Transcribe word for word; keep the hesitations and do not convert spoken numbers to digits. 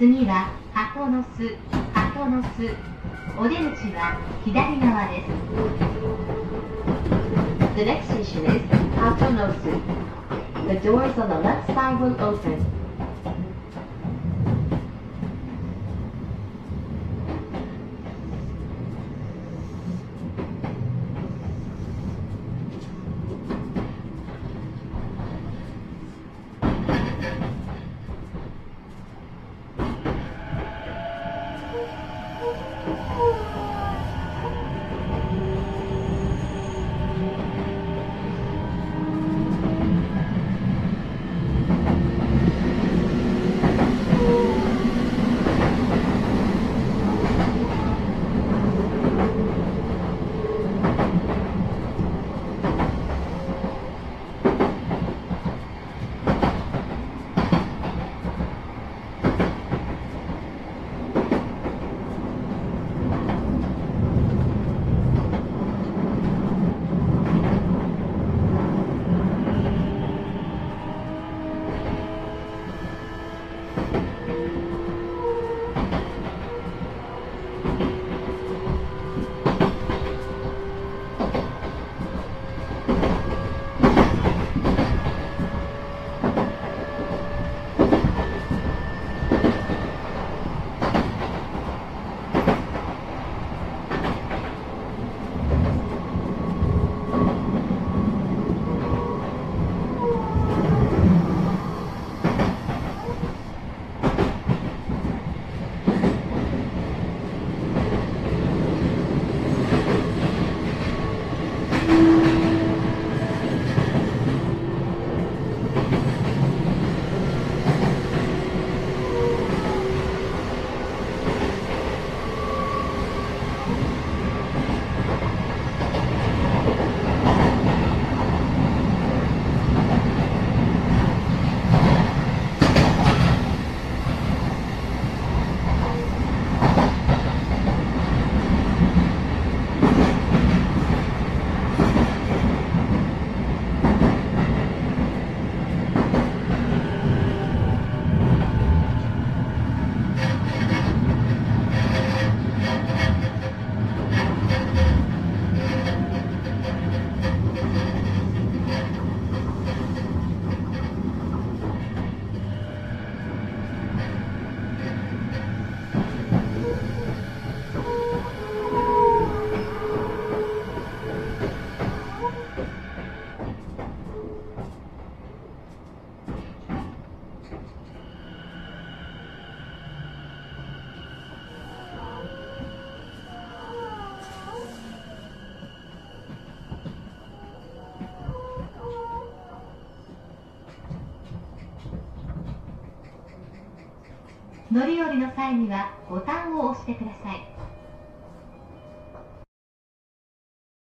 次は鳩の巣、鳩の巣。お出口は左側です。The next station is Hatonosu. The doors on the left side will open. 乗り降りの際にはボタンを押してください。